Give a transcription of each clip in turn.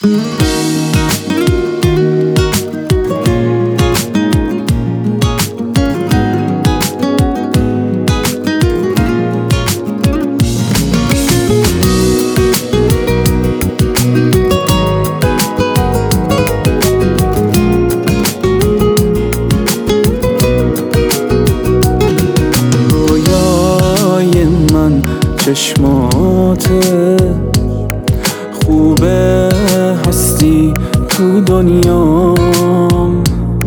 چشماته خوبه هستی تو دنیام،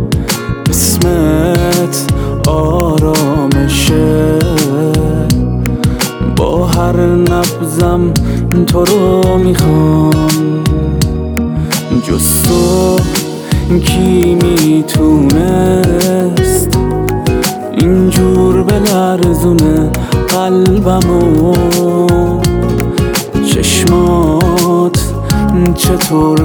اسمت آرامشه، با هر نبضم تو رو میخوام. جز تو کی میتونست اینجور بلرزونه قلبمو؟ چشمات چطور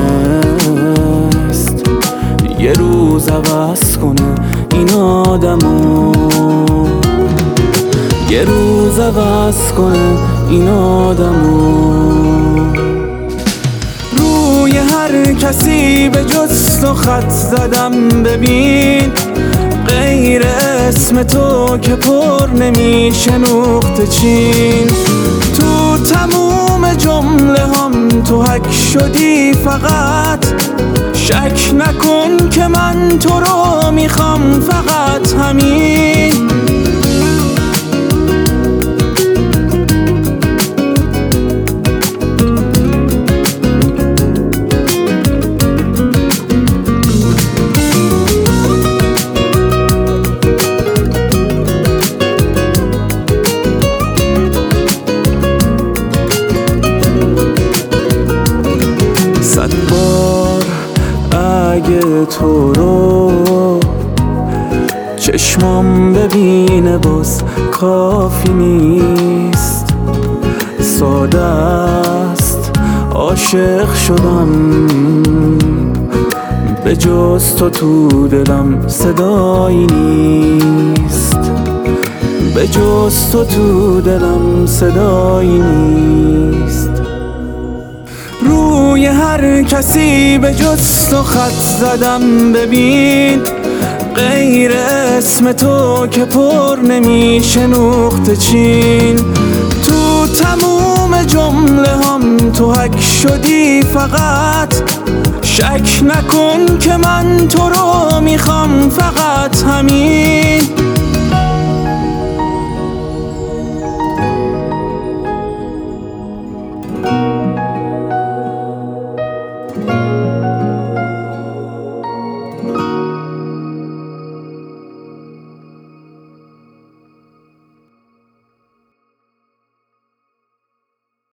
تونست یه روز عوض کنه این آدمو؟ یه روز عوض کنه این آدمو. روی هر کسی به جز تو خط زدم، ببین غیر اسم تو که پر نمیشه نقطه چین. تو تموم جمله هم تو حک شدی، فقط شک نکن که من تو رو میخوام، فقط همین. اگه تو رو چشمام ببینه باز کافی نیست، ساده است عاشق شدم، به جز تو دلم صدایی نیست، به جز تو دلم صدایی نیست. روی هر کسی به جز تو خط زدم، ببین غیر اسم تو که پر نمیشه نقطه چین. تو تموم جمله هم تو حک شدی، فقط شک نکن که من تو رو میخوام، فقط همین.